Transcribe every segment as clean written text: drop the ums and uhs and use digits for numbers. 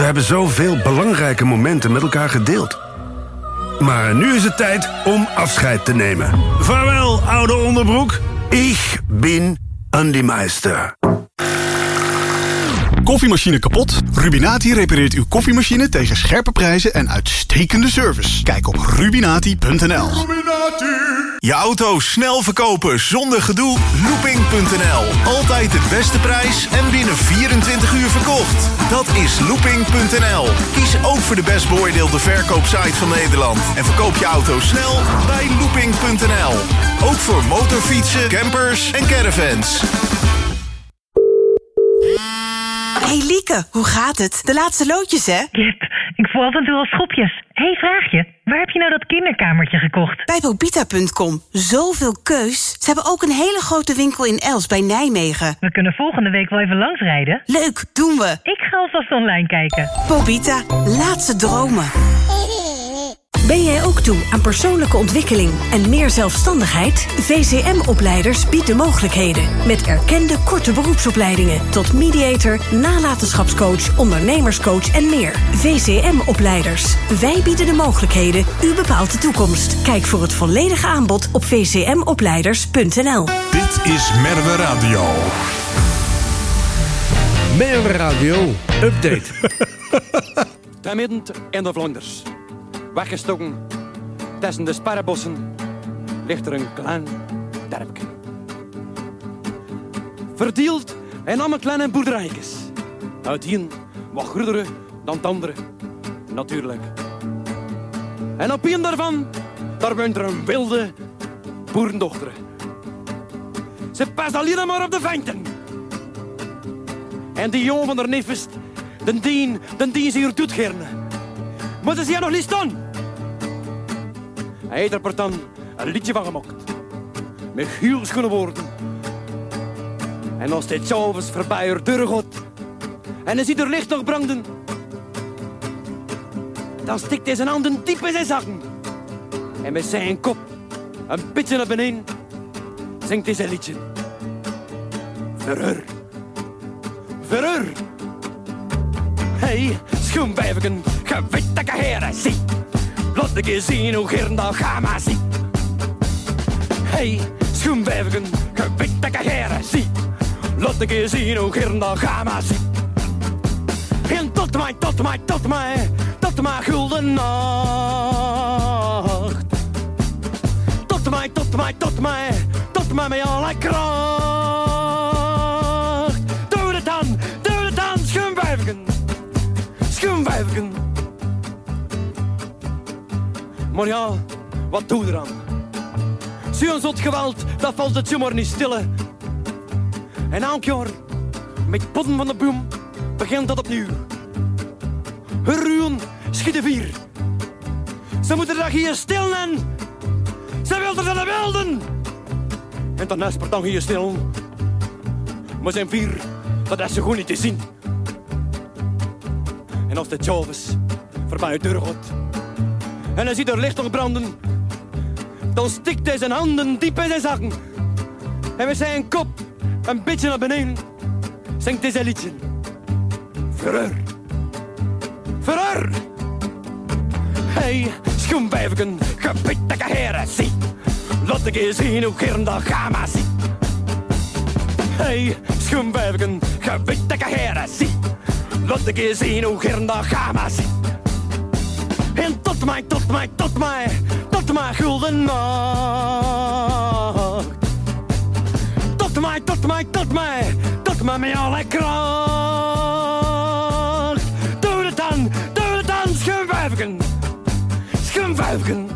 hebben zoveel belangrijke momenten met elkaar gedeeld. Maar nu is het tijd om afscheid te nemen. Vaarwel, oude onderbroek. Ik ben Andy Meister. Koffiemachine kapot? Rubinati repareert uw koffiemachine tegen scherpe prijzen en uitstekende service. Kijk op rubinati.nl. Je auto snel verkopen zonder gedoe? Looping.nl. Altijd de beste prijs en binnen 24 uur verkocht. Dat is Looping.nl. Kies ook voor de best beoordeelde verkoopsite van Nederland. En verkoop je auto snel bij Looping.nl. Ook voor motorfietsen, campers en caravans. Hey Lieke, hoe gaat het? De laatste loodjes, hè? Jep, ik voel altijd wel schopjes. Hey, vraagje. Waar heb je nou dat kinderkamertje gekocht? Bij Bobita.com. Zoveel keus. Ze hebben ook een hele grote winkel in Els bij Nijmegen. We kunnen volgende week wel even langsrijden. Leuk, doen we. Ik ga alvast online kijken. Bobita, laat ze dromen. Ben jij ook toe aan persoonlijke ontwikkeling en meer zelfstandigheid? VCM-opleiders biedt de mogelijkheden. Met erkende korte beroepsopleidingen tot mediator, nalatenschapscoach, ondernemerscoach en meer. VCM-opleiders. Wij bieden de mogelijkheden. U bepaalt de toekomst. Kijk voor het volledige aanbod op vcmopleiders.nl. Dit is Merwe Radio. Merwe Radio Update. Ten midden in de Vlaanders, weggestoken tussen de sparrenbossen, ligt er een klein dorpje. Verdeeld in allemaal kleine boerderijtjes. Uit een wat groter dan het andere, natuurlijk. En op een daarvan, daar woont er een wilde boerendochter. Ze past alleen maar op de venten. En die jongen van haar neefest, den dien ze hier doet gerne. Maar ze zien nog niet staan. Hij heeft er dan een liedje van gemaakt. Met heel schone woorden. En als dit s'avonds voorbij haar deur gaat en hij ziet er licht nog branden, dan stikt hij zijn handen diep in zijn zakken. En met zijn kop een beetje naar beneden zingt hij zijn liedje. Verheur. Verheur. Hey, schoenwijfken, ge weet dat ik heren zie. Laat ik je zien hoe gern dat ga maar zie. Hey, schoenwijfken, ge weet dat ik heren zie. Laat ik je zien hoe gern dat ga maar zie. En tot mij gulden nacht. Tot mij met alle kracht. Doe het dan, schoenwijfken. Schoenwijfken. Maar ja, wat doe je eraan? Zo'n zot geweld, dat valt het zomaar niet stille. En elk jaar, met potten van de boom, begint dat opnieuw. Ruwen schieten vier. Ze moeten dat hier stil en ze wilden aan de wilden. En dan is het dan hier stil. Maar zijn vier, dat is zo goed niet te zien. En als de Chavis voorbij de deur gaat en hij ziet er licht nog branden, dan stikt hij zijn handen diep in zijn zakken. En met zijn kop een beetje naar beneden zingt hij zijn liedje. Verheur. Verheur. Hey, schoenwijfken, gebied dat ik heren zie. Laat ik je zien hoe gern dat ga maar zie. Hey, schoenwijfken, gebied dat ik heren zie. Laat ik je zien hoe gern dat ga maar zie. En tot mij gulden nacht. Tot mij met alle kracht. Doe het dan, schoenwijfken. Schoenwijfken.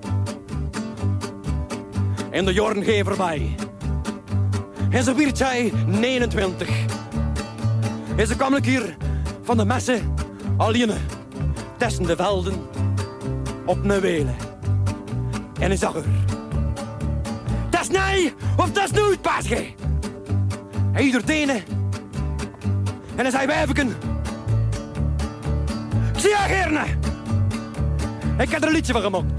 En de jaren gaan voorbij. En zo werd zij 29. En ze kwam hier van de messen alleen tussen de velden op een welen. En hij zag haar. Dat is nee of dat is nooit, paasje. Hij doet tenen. En hij zei, wijfken. Ik zie haar gerne. Ik heb er een liedje van gemaakt.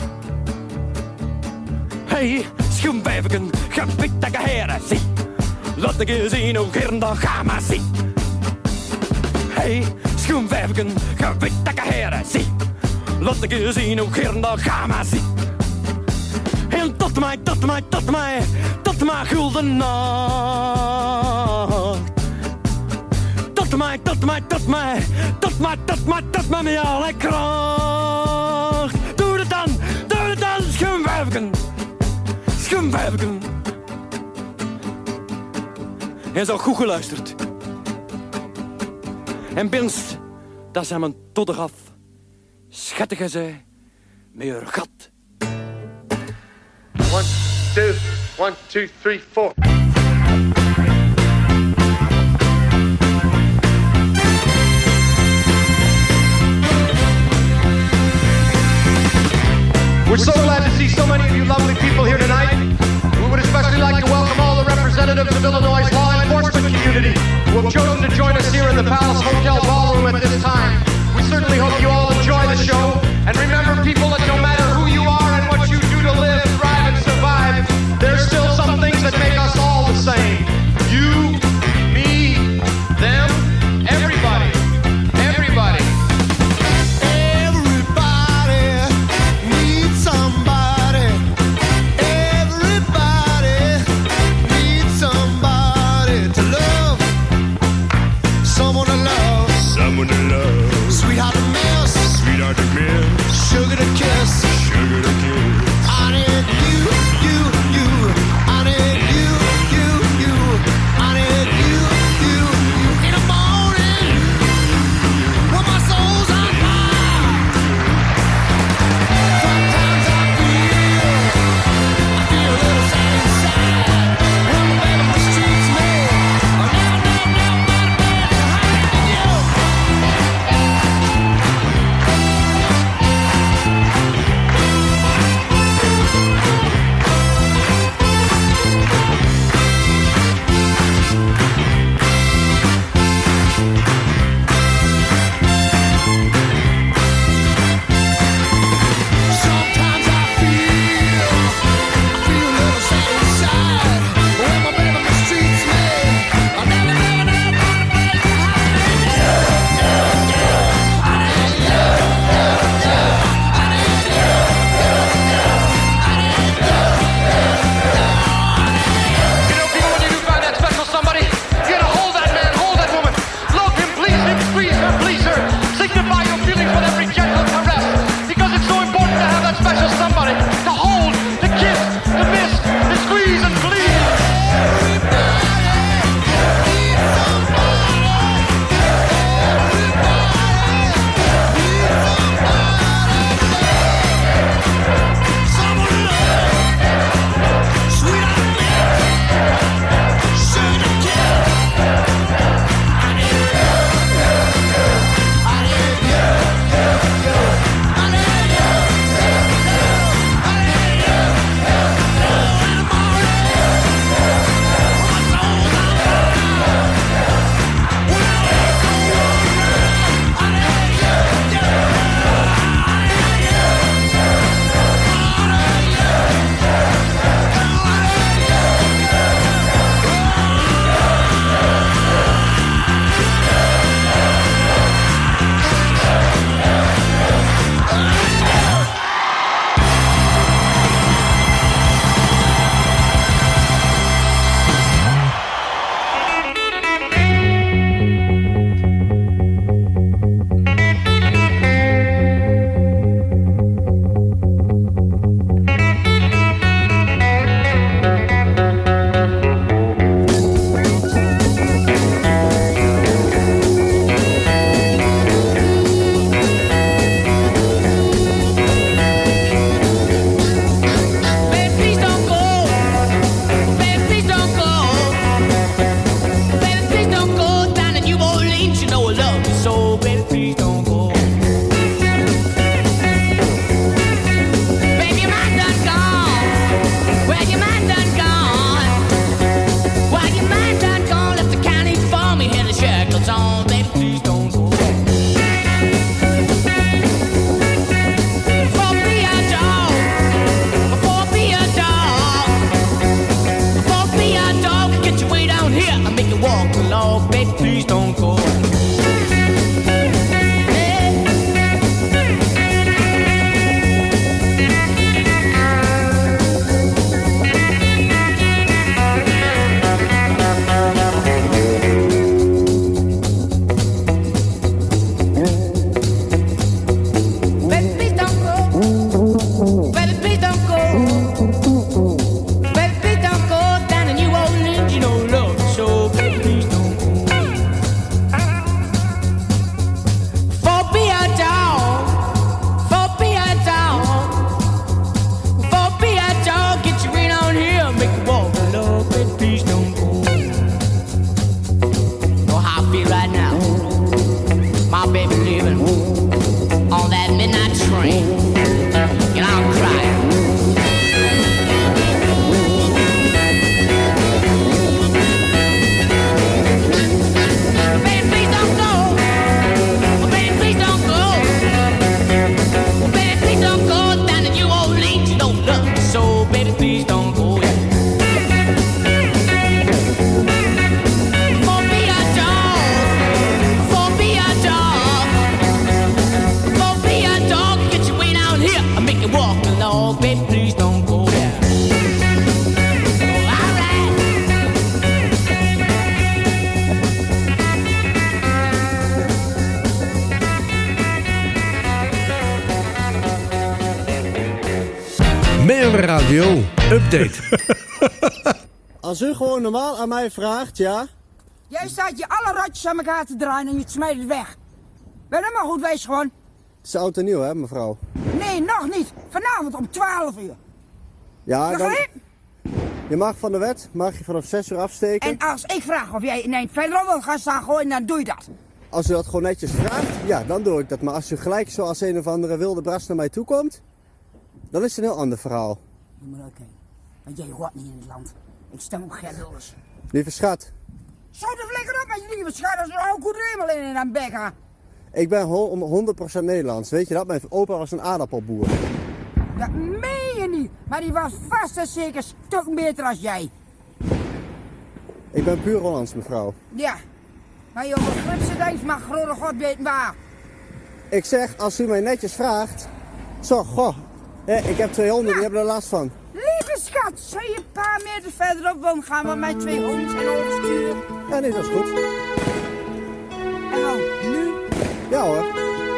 Hey, schoenwijfken, gebied dat ik heren zie. Laat ik je zien hoe gern dat ga maar zie. Hey, schoenvijfken, gewitte heren, zie. Laat ik je zien hoe gern dat ga maar zie. En tot mij gulden nacht. Tot mij met alle kracht. Doe het dan, schoenvijfken. En zo goed geluisterd. En binst, dat zijn mijn todder af. Schattige zij, met haar gat. 1, 2, 3, 4. We're so glad to see so many of you lovely people here tonight. We would especially like to welcome all the representatives of Illinois' law enforcement community who have chosen to join us here in the Palace Hotel Ballroom at this time. We certainly hope you all enjoy the show. And remember, people, that no matter who you are and what you do to live, thrive, and survive, there's still some things that make us all the same. You, me, them, everybody. Everybody. Everybody needs somebody. Everybody needs somebody to love. Someone to love. Someone to love. Sweetheart to miss. Sweetheart to miss. Sugar to kiss. Sugar to kiss. I need you. I need you. I need you. In the morning, when my soul's on fire. Sometimes I feel a little sad inside. When the baby mistreats me. Never behind you. leaving on that midnight train. You know, I'm crying. Baby, please don't go. Baby, please don't go. Baby, please don't go down to New Orleans. You don't look so. Baby, please don't go. Walk along, baby, please don't go there. Oh, all right. Meer Radio Update. Als u gewoon normaal aan mij vraagt, ja? Jij staat je alle rotjes aan elkaar te draaien en je smijt het weg. Ben dat maar goed, wees gewoon. Het is oud en nieuw, hè, mevrouw? Nee, nog niet. Vanavond om 12 uur. Ja, dan... Je mag van de wet, mag je vanaf 6 uur afsteken. En als ik vraag of jij een eind verderop wil gaan staan gooien, dan doe je dat. Als u dat gewoon netjes vraagt, ja, dan doe ik dat. Maar als u gelijk zoals een of andere wilde bras naar mij toe komt, dan is het een heel ander verhaal. Je moet uitkijken, want jij hoort niet in het land. Ik stem op Gert Wilders. Lieve schat. Zo de flikker op met je lieve schat, als er een goed remel in een bek gaat. Ik ben 100% Nederlands, weet je dat? Mijn opa was een aardappelboer. Dat meen je niet, maar die was vast en zeker een stuk beter als jij. Ik ben puur Hollands, mevrouw. Ja, maar je begripse denkt mag grote god weten waar. Ik zeg, als u mij netjes vraagt... Zo, goh, ik heb 2 honden, die hebben er last van. Lieve schat, zou je een paar meter verderop willen gaan met mijn 2 honden en oversturen? Ja, nee, dat is goed. En dan, nu? Ja hoor.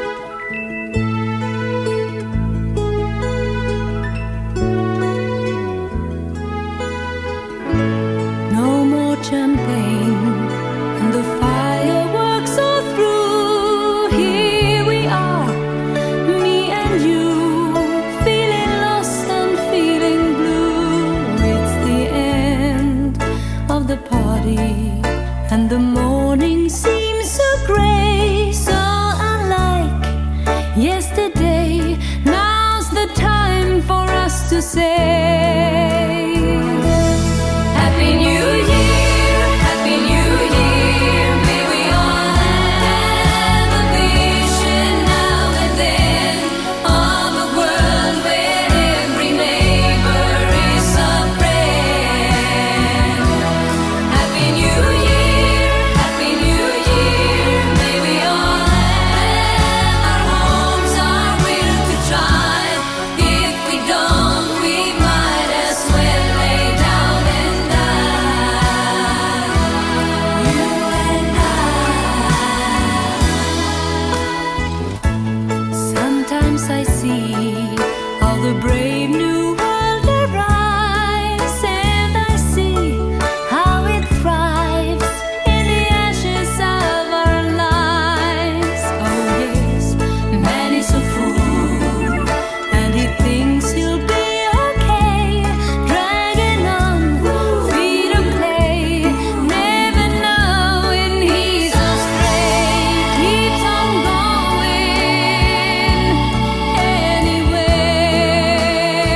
No more champagne and the fireworks are through. Here we are, me and you, feeling lost and feeling blue. It's the end of the party and the morning seems so grey, so unlike yesterday. Now's the time for us to say Happy New Year, Happy New Year. May we all have a vision now and then of a world where every neighbor is a friend. Happy New Year, Happy New Year. May we all have our homes, our will to drive. If we don't, we might as well lay down and die. You and I. Sometimes I see how the brave new world arrives, and I see how it thrives in the ashes of our lives. Oh yes, man is a fool, and he thinks he'll be okay, dragging on, freedom play, never knowing he's astray, keeps on going anyway.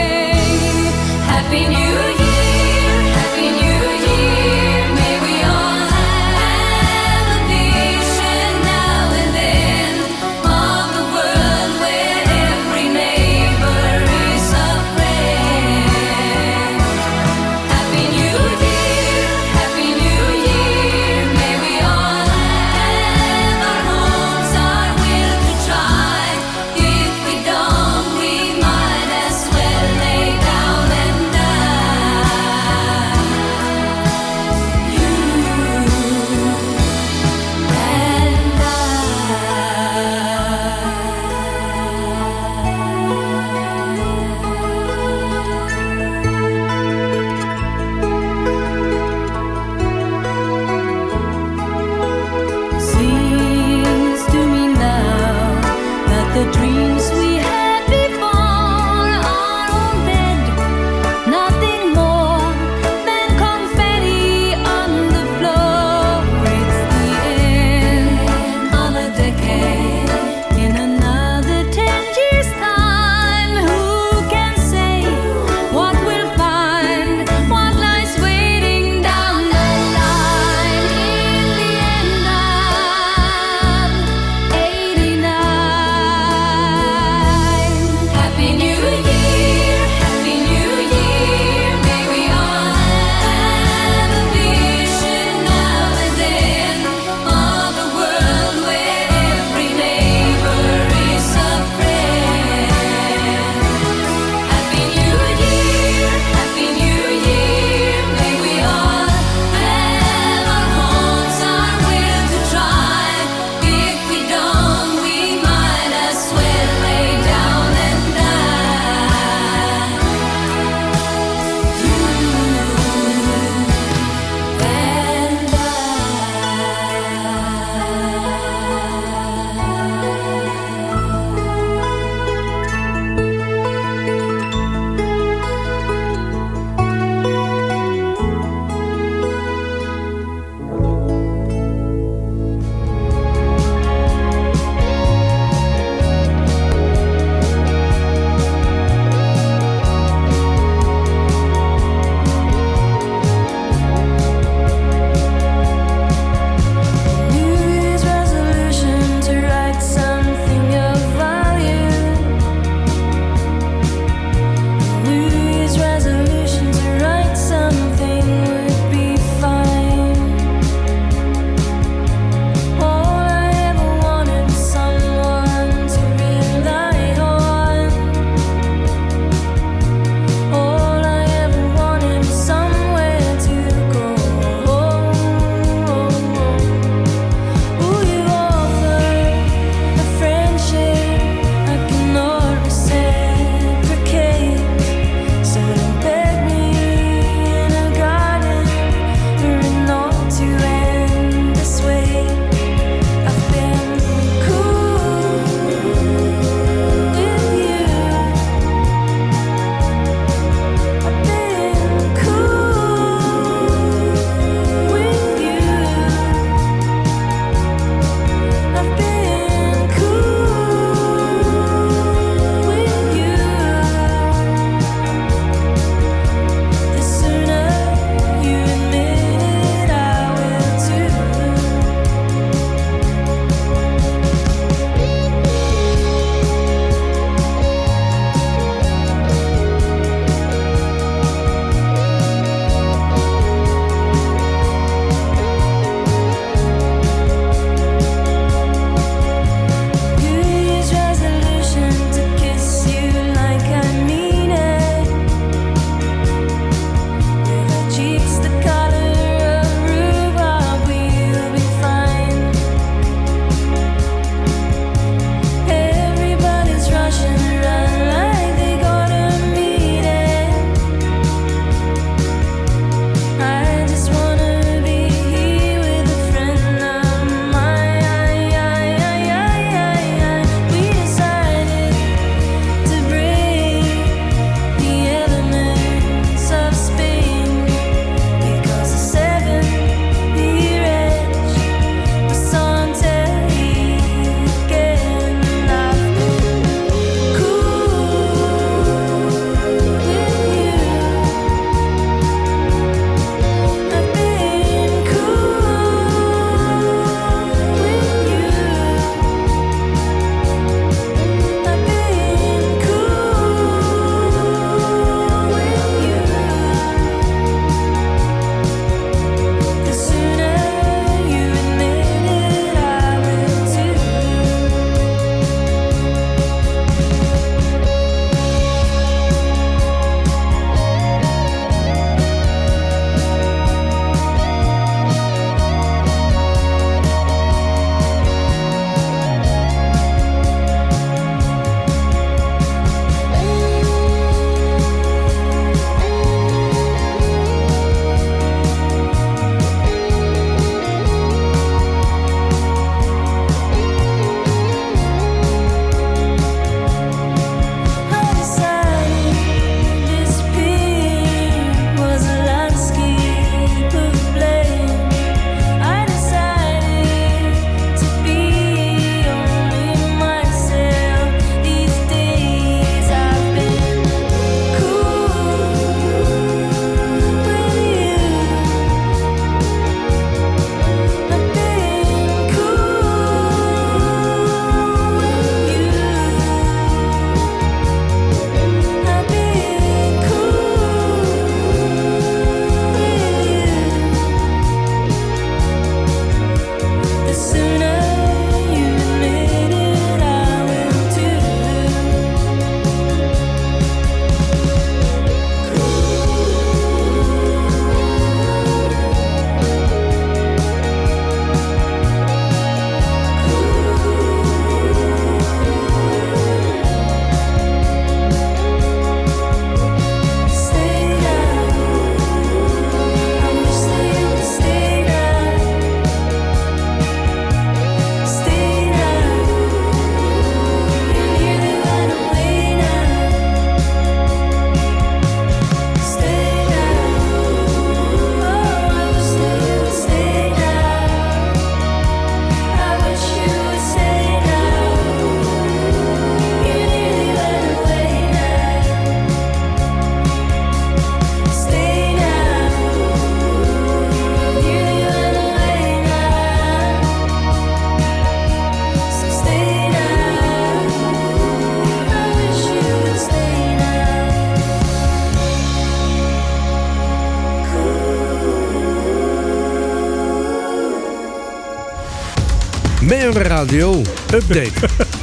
Merwe Radio Update.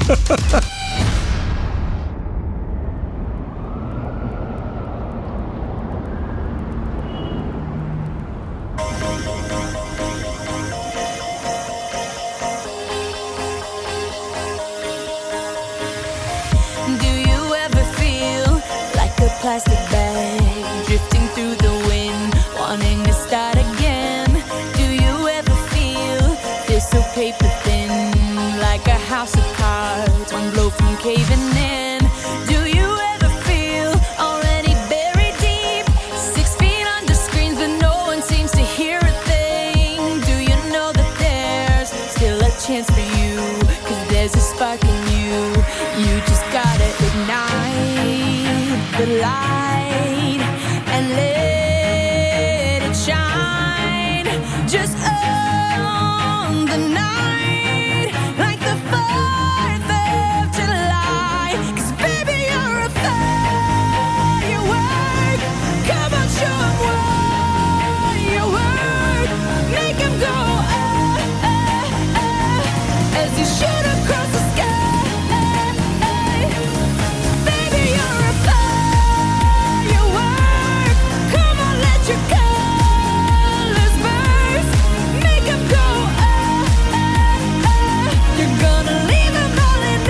Do you ever feel like a plastic bag drifting through the wind, wanting to start again? Do you ever feel so paper thin, like a house of cards, one blow from caving in? Do you ever feel already buried deep, 6 feet under screens, but no one seems to hear a thing? Do you know that there's still a chance for you, 'cause there's a spark in you? You just gotta ignite the light and let it shine. Just own the night like the 4th of July. 'Cause baby, you're a firework. Come on, show 'em what you work. Make 'em go as you shoot across the sky. Baby, you're a firework. Come on, let your colors burst. Make 'em go You're gonna leave 'em all in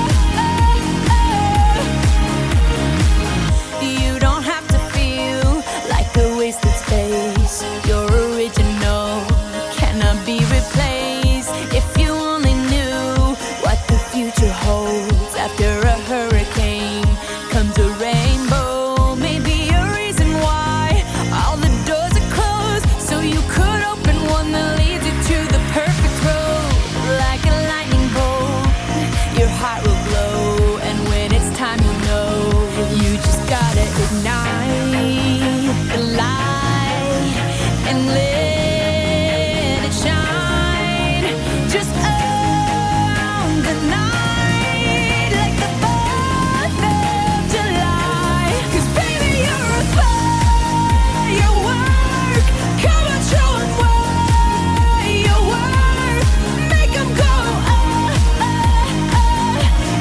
You don't have to feel like a wasted space. You're original, cannot be replaced. If you only knew what the future holds. After a hurricane comes a rainbow. Maybe a reason why all the doors are closed, so you could open one that leads you to the perfect road. Like a lightning bolt, your heart will glow, and when it's time, you know you just gotta ignite the light and let it shine. Just own the night like the 4th of July. 'Cause baby, you're a firework. Come on, show 'em what you work. Make 'em go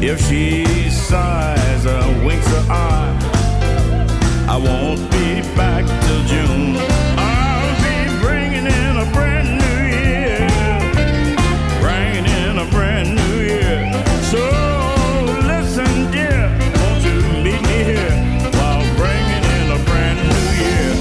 If she sighs or winks her eye, I won't be back till June. I'll be bringing in a brand new year, bringing in a brand new year. So listen, dear, won't you meet me here while bringing in a brand new year?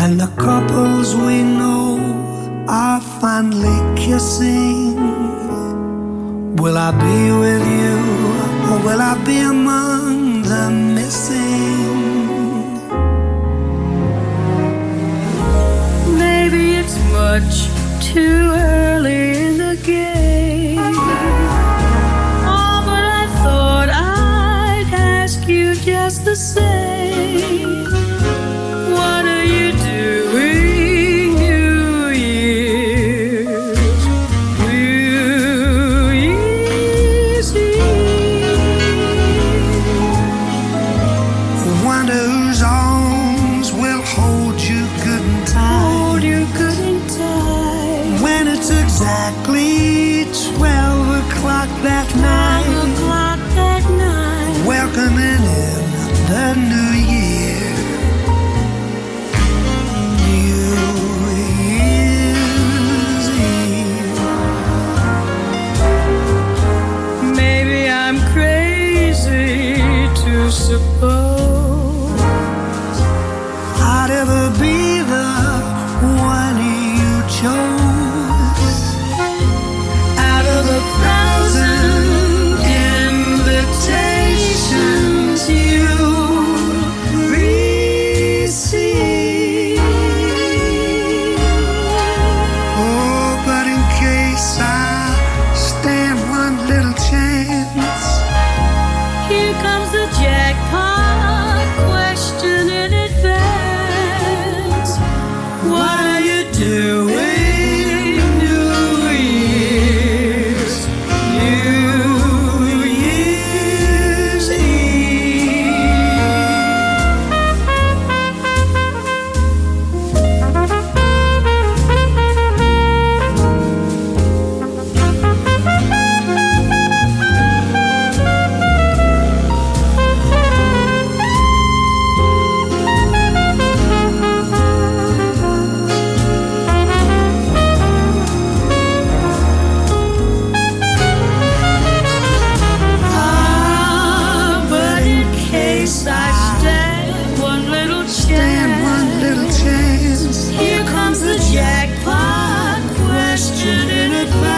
And the couples we know are finally kissing. Will I be with you, or will I be among the missing? Maybe it's much too early in the game. Oh, but I thought I'd ask you just the same. What are you doing, New Year's? New Year's Eve. Wonder whose arms will hold you good and tight. Hold you good and tight. When it's exactly 12 o'clock that night. 12 o'clock that night. Welcoming in the new year. New Year's Eve. Maybe I'm crazy to suppose I'd ever be the one you chose. Out of a thousand invitations you receive. Oh, but in case I stand one little chance, here comes the jackpot question in advance. What are you doing, New Year's? New Year's Eve. Ah, but in case I stand one little chance, here comes the jackpot question in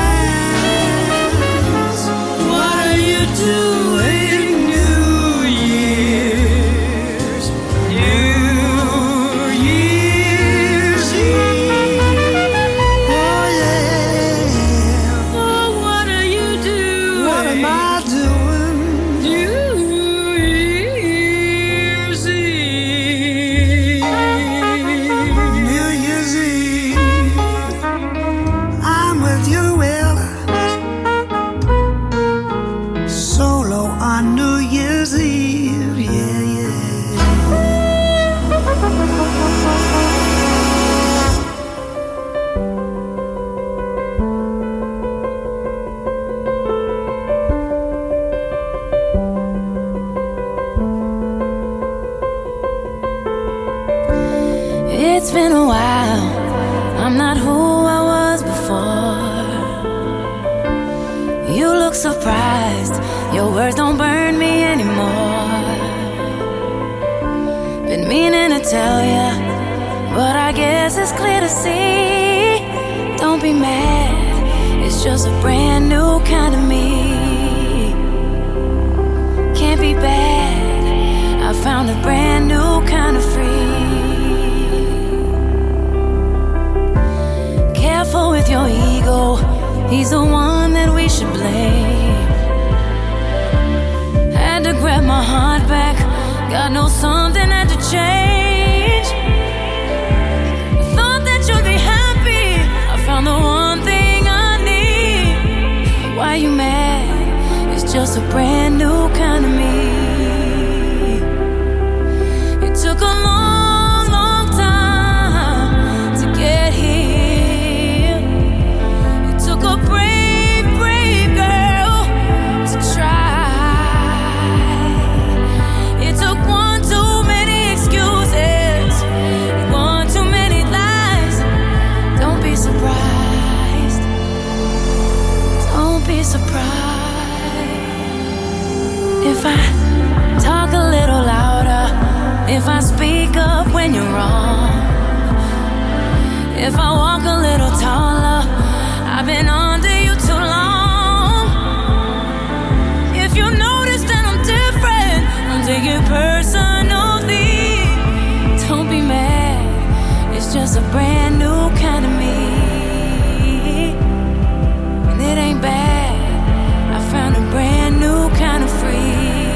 advance. What are you doing, New Year's? New Year's Eve. oh yeah. Oh, what are you doing? What am I doing? New Year's Eve. New Year's Eve. I'm with you, Will. Solo on New Year's Eve. Yeah, yeah. It's been a while. I'm not who I was before. You look surprised. Your words don't burn me anymore. Been meaning to tell ya, but I guess it's clear to see. Don't be mad. It's just a brand new kind of me. Can't be bad. I found a brand new kind of free. Careful with your ego, he's the one that we should blame. Had to grab my heart back, God knows something had to change. Thought that you'd be happy, I found the one thing I need. Why you mad? It's just a brand new kind of me. It took a long, long time to get here. It took a brave, brave girl to try. It took one too many excuses. If I walk a little taller, I've been under you too long. If you notice that I'm different, don't take it personally. Don't be mad, it's just a brand new kind of me. And it ain't bad, I found a brand new kind of free.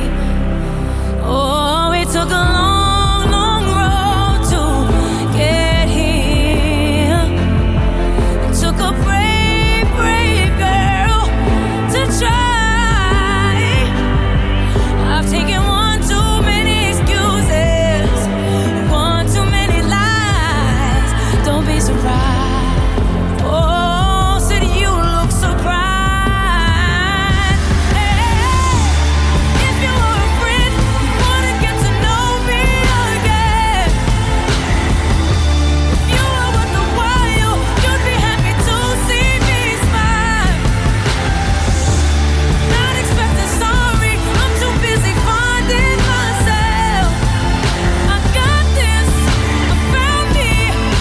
Oh, it took a long, long road to get here. It took a brave, brave girl to try. I've taken one too many excuses, one too many lies. Don't be surprised. Oh, said you look surprised. If you were a friend, wanna get to know me again. If you were worth the while, you'd be happy to see me smile. Not expecting sorry, I'm too busy finding myself. I got this, I found me,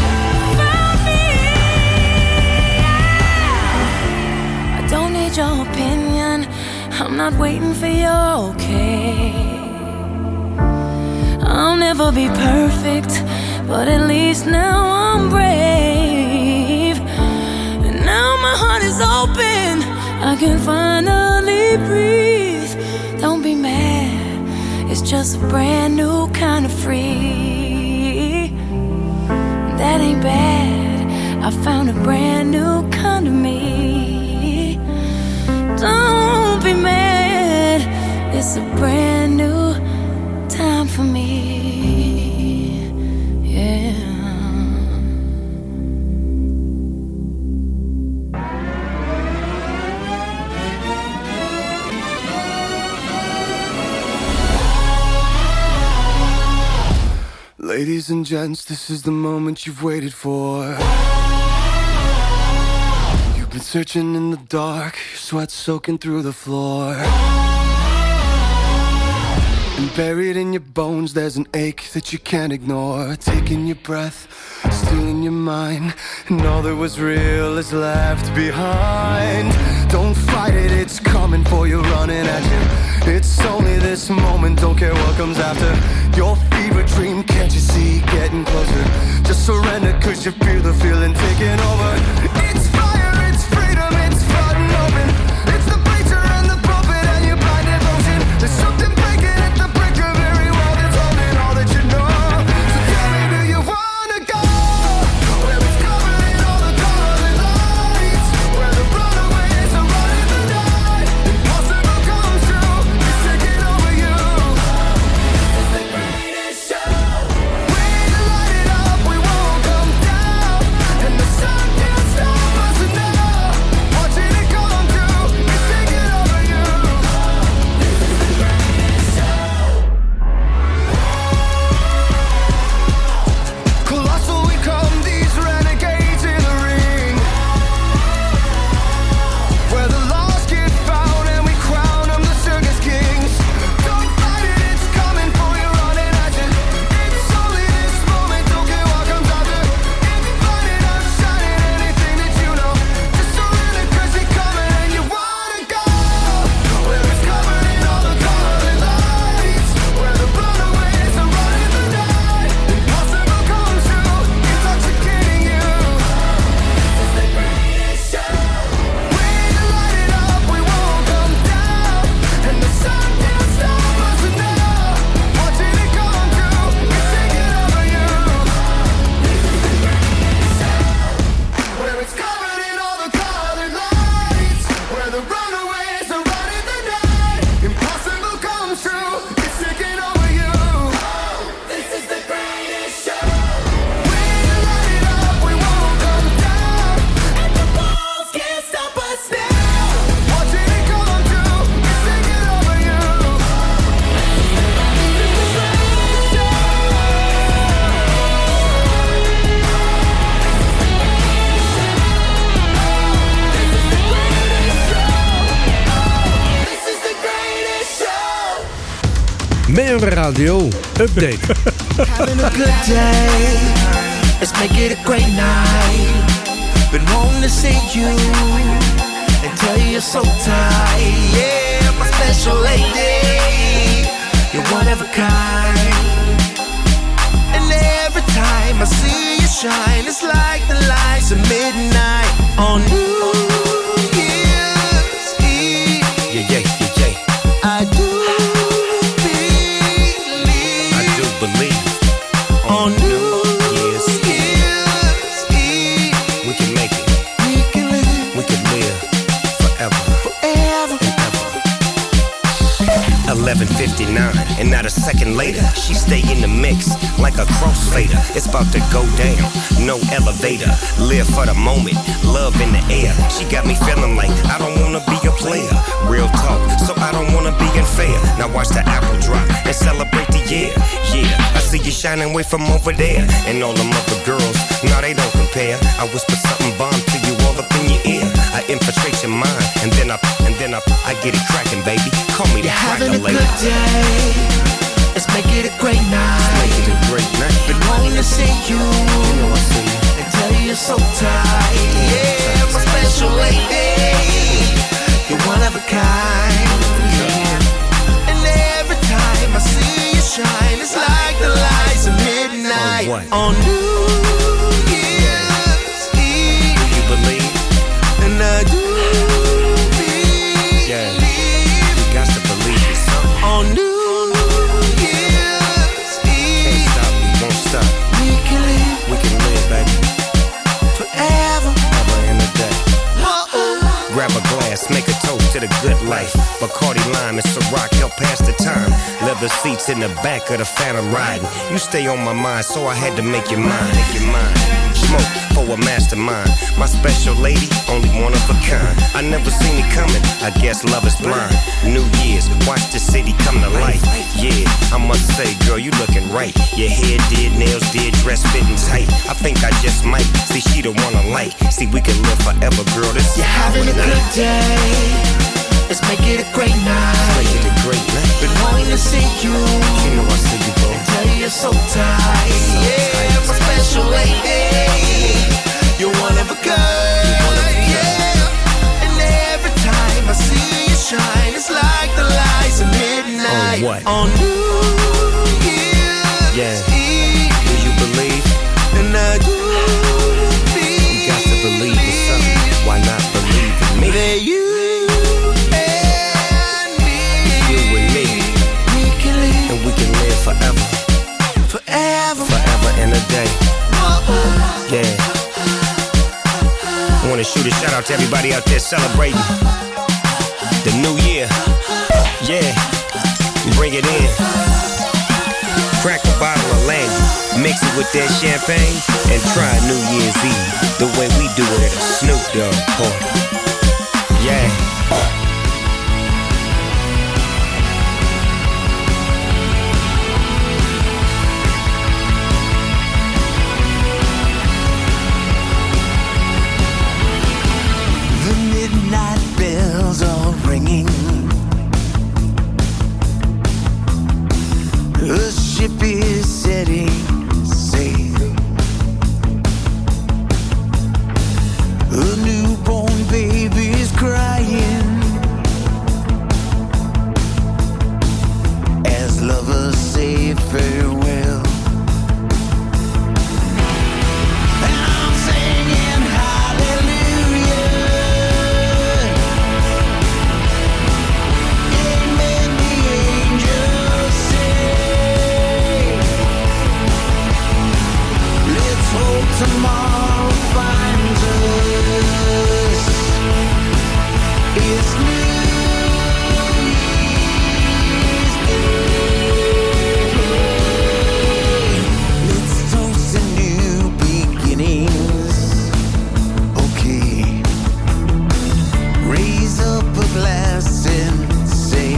I don't need your opinion, I'm not waiting for your okay. I'll never be perfect, but at least now I'm brave. And now my heart is open, I can finally breathe. Don't be mad, it's just a brand new kind of free. That ain't bad, I found a brand new kind of me. Don't be mad, it's a brand new time for me. Yeah. Ladies and gents, this is the moment you've waited for. You've been searching in the dark, your sweat soaking through the floor. And buried in your bones, there's an ache that you can't ignore. Taking your breath, stealing your mind, and all that was real is left behind. Don't fight it, it's coming for you, running at you. It's only this moment, don't care what comes after. Your fever dream, can't you see, getting closer. Just surrender, cause you feel the feeling taking over. It's fire, it's freedom, it's flooding open. It's the bleacher and the pulpit and your blind devotion. There's something breaking at the brink of every wall that's holding all that you know. So tell me, do you wanna go? Where it's covered in all the colored lights, where the runaways are running the night. Impossible comes true, it's taking over you. It's the greatest show. We light it up, we won't come down, and the sun can't stop us now. Watching it come true, it's taking over you. This is the greatest show. Colossal we come, these renegades in the ring, where the lost get found and we crown them the circus kings. Don't fight it, it's coming for you, running at you. It's only this moment, don't care what comes after. It's blinding, outshining anything that you know. Just surrender, cause you're coming and you wanna go. Where it's covered in all the colored lights, where the runaways are running the night. Impossible comes true, intoxicating you. This is the greatest show. We light it up, we won't come down, and the sun can't stop us now. Watching it come true, it's taking over you. This is the greatest show. Where it's covered in all the colored lights, where the runaways are running the night. Impossible comes true, it's taking over you. This is the greatest show. We light it up, we won't come down, and the walls can't stop us now. Watching it come true, it's taking over you. This is the greatest show. Meer Radio Update. Having a good day. Let's make it a great night. wanna see you and tell you you're so tight. Yeah, my special lady, you're one of a kind. And every time I see you shine, it's like the lights of midnight on New Year's Eve. Yeah. I do believe on New Year's Eve We can make it. We can live forever. forever. 11:59, and not a second later, she stay in the mix like a crossfader. It's about to go down, no elevator. Live for the moment, love in the air. She got me feeling like I don't wanna be a player. Real talk, so I don't wanna be unfair. Now watch the apple drop and celebrate the year. Yeah, I see you shining way from over there, and all them other girls, nah, they don't compare. I whisper something bomb to you all up in your ear. I infiltrate your mind, and then I get it cracking, baby. Call me the You're cracker having a lady. good day. Let's make it a great night. Make it a great night. Been wanting to see you, You know I see you. and tell you you're so tight. Yeah, my special lady, you're one of a kind. And every time I see you shine, it's like the lights of midnight on New Year's Eve. Do you believe? And I do Yeah. You got to believe it. on New Year's Eve. Can't stop, we won't stop. We can live, baby. forever. Ever in a day. Grab a glass, make a toast to the good life. Bacardi Lime and Ciroc help pass the time. Leather seats in the back of the Phantom riding. You stay on my mind, so I had to make your mind. Smoke for a mastermind. My special lady, only one of a kind. I never seen it coming, I guess love is blind. New Year's, watch the city come to life. Yeah, I must say, girl, you looking right. Your hair did, nails did, dress fitting tight. I think I just might see she the one I like. See, we can live forever, girl. This You're having a good day. Let's make it a great night. Make it a great night. Been wanting to see you. You know I see you, bro. Tell you you're so tight. Yeah, my special lady. You're one of a kind. Yeah. And every time I see you shine, it's like the lights of midnight on New Year's Eve. Do you believe? And I do believe. You got to believe in something. Why not believe in me? That you and we can live forever. Forever and a day. Yeah. I wanna shoot a shout out to everybody out there celebrating the new year. Yeah. Bring it in. Crack a bottle of Landy, mix it with that champagne, and try New Year's Eve the way we do it at a Snoop Dogg party. Yeah. Bells are ringing. The ship is setting sail. A newborn baby's crying as lovers say farewell. And I'm singing hallelujah. Tomorrow finds us. It's New Year's Day. Let's toast to new beginnings. Okay. Raise up a glass and say,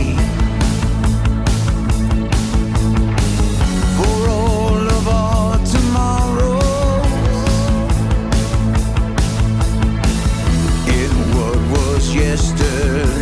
for all of our tomorrow. Yesterday.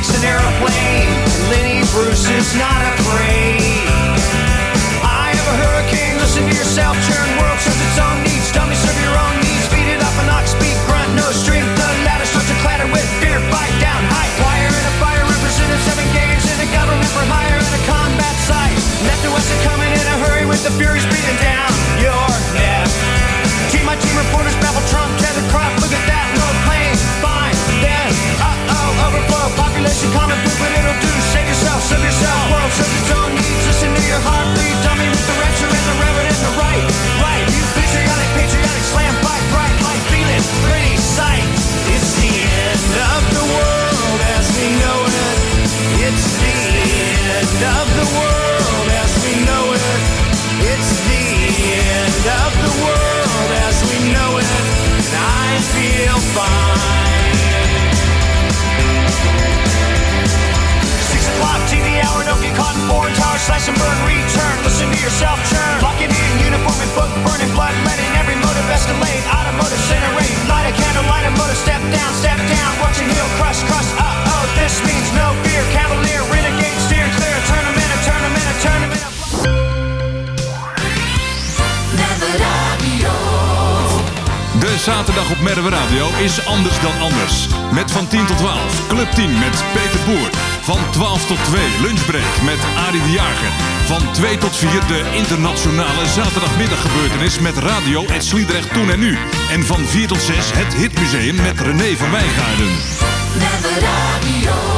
takes an airplane. Lenny Bruce is not afraid. I have a hurricane, listen to yourself, churn. World serves its own needs, dummy serve your own needs. Beat it up an ox, speed, grunt, no strength. The ladder starts to clatter with fear, fight down, high wire in a fire. Representatives have engaged in a government for hire and a combat site. Left and west are coming in a hurry with the furies beating down your neck. Team by team reporters babble Trump, tether crop, look at that, no pain, fine, then, overflow, population common food, but it'll do, save yourself, serve yourself, world serves its own needs, listen to your heartbeat, dummy with the rapture and the reverend and the right, you patriotic, slam, fight, bright, light, feeling, pretty sight, it's the end of the world as we know it, it's the end of the world as we know it, it's the end of the world as we know it, and I feel fine. 6 o'clock TV hour, don't get caught in foreign towers, slash and burn, return, listen to yourself churn, locking in uniform and book burning, blood letting every motive escalate, automotive generate, light a candle, light a motor, step down, watch your heel crush, this means no fear, cavalier, renegade, steer clear, a tournament. De zaterdag op Merwe Radio is anders dan anders. Met van 10 tot 12 Club 10 met Peter Boer. Van 12 tot 2 Lunchbreak met Arie de Jager. Van 2 tot 4 de internationale zaterdagmiddaggebeurtenis met Radio Het Sliedrecht Toen en Nu. En van 4 tot 6 het Hitmuseum met René van Wijngaarden. Merwe Radio.